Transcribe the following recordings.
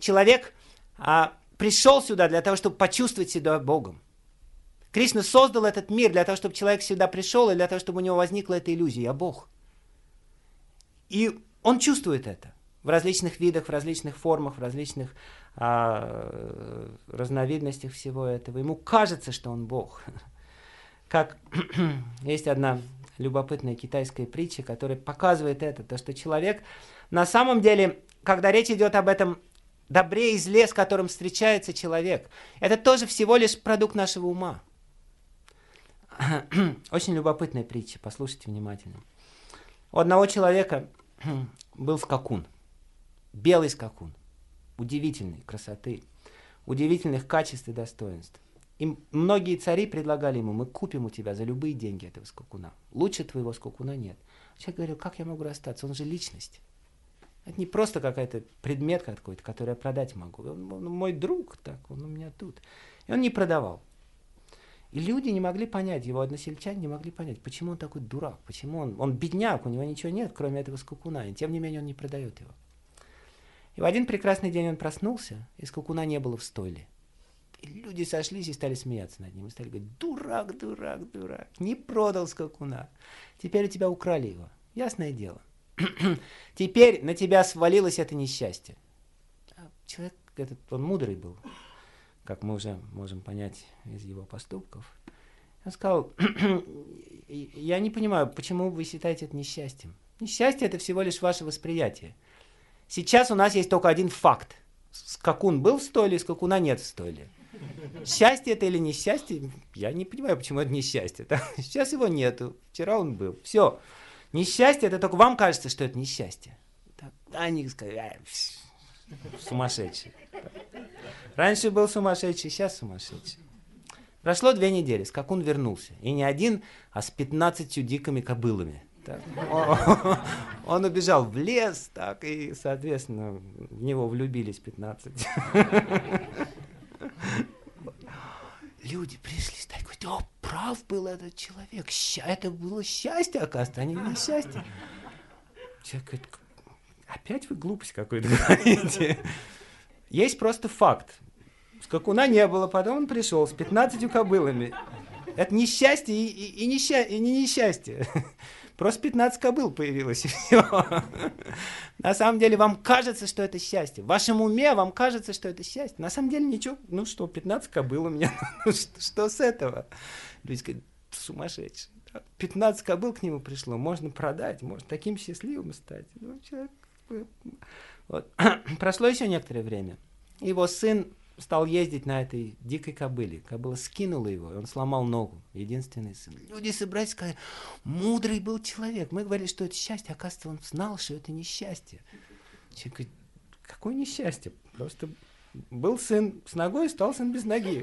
человек пришел сюда для того, чтобы почувствовать себя Богом. Кришна создал этот мир для того, чтобы человек сюда пришел, и для того, чтобы у него возникла эта иллюзия «я Бог». И он чувствует это в различных видах, в различных формах, в различных разновидностях всего этого. Ему кажется, что он Бог. Как есть одна любопытная китайская притча, которая показывает это, то, что человек на самом деле, когда речь идет об этом добре и зле, с которым встречается человек, это тоже всего лишь продукт нашего ума. Очень любопытная притча, послушайте внимательно. У одного человека был скакун, белый скакун, удивительной красоты, удивительных качеств и достоинств. И многие цари предлагали ему: мы купим у тебя за любые деньги этого скакуна. Лучше твоего скакуна нет. Человек говорил: как я могу расстаться? Он же личность. Это не просто какой-то предмет какой-то, который я продать могу. Он мой друг, так, он у меня тут. И он не продавал. И люди не могли понять, его односельчане не могли понять, почему он такой дурак, почему он бедняк, у него ничего нет, кроме этого скакуна, и тем не менее он не продает его. И в один прекрасный день он проснулся, и скакуна не было в стойле. И люди сошлись и стали смеяться над ним, и стали говорить: дурак, дурак, дурак, не продал скакуна, теперь у тебя украли его, ясное дело. Теперь на тебя свалилось это несчастье. А человек этот, он мудрый был, как мы уже можем понять из его поступков. Он сказал: я не понимаю, почему вы считаете это несчастьем. Несчастье — это всего лишь ваше восприятие. Сейчас у нас есть только один факт. Скакун был в стойле, скакуна нет в стойле. Счастье это или несчастье? Я не понимаю, почему это несчастье. Сейчас его нету, вчера он был. Все. Несчастье — это только вам кажется, что это несчастье. Они сказали: сумасшедший. Раньше был сумасшедший, сейчас сумасшедший. Прошло 2 недели, скакун вернулся. И не один, а с 15 дикими кобылами. Так. Он убежал в лес, так, и, соответственно, в него влюбились 15. Люди пришли, так говорят: о, прав был этот человек. Это было счастье, оказывается, а не несчастье. Человек говорит: опять вы глупость какую-то говорите. Есть просто факт. Скакуна не было, потом он пришел с 15 кобылами. Это несчастье и не несчастье. Просто 15 кобыл появилось, и все. На самом деле вам кажется, что это счастье. В вашем уме вам кажется, что это счастье. На самом деле ничего. Ну что, 15 кобыл у меня. Что с этого? Люди говорят: сумасшедший. 15 кобыл к нему пришло. Можно продать, можно таким счастливым стать. Ну, человек... Вот. Прошло еще некоторое время. Его сын стал ездить на этой дикой кобыле. Кобыла скинула его, и он сломал ногу. Единственный сын. Люди собрались и сказали: мудрый был человек. Мы говорили, что это счастье. Оказывается, он знал, что это несчастье. Человек говорит: какое несчастье? Просто был сын с ногой, стал сын без ноги.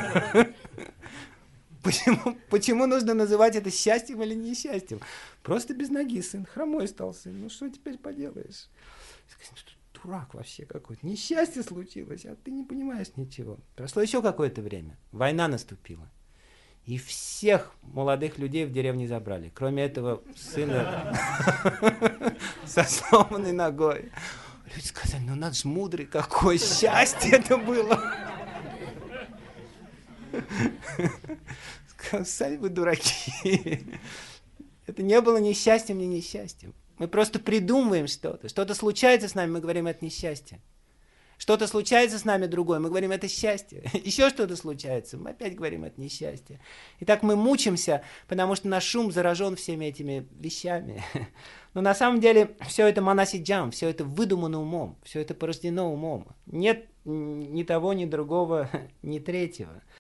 Почему нужно называть это счастьем или несчастьем? Просто без ноги сын, хромой стал сын. Ну что теперь поделаешь? Дурак вообще какой-то. Несчастье случилось, а ты не понимаешь ничего. Прошло еще какое-то время. Война наступила. И всех молодых людей в деревне забрали. Кроме этого сына со сломанной ногой. Люди сказали: ну надо же, мудрый какой, счастье это было. Сказали: вы дураки. Это не было ни счастьем, ни несчастьем. Мы просто придумываем что-то. Что-то случается с нами, мы говорим: это несчастье. Что-то случается с нами другое, мы говорим: это счастье. Еще что-то случается, мы опять говорим: это несчастье. И так мы мучимся, потому что наш ум заражен всеми этими вещами. Но на самом деле все это манасиджам, все это выдумано умом, все это порождено умом. Нет ни того, ни другого, ни третьего.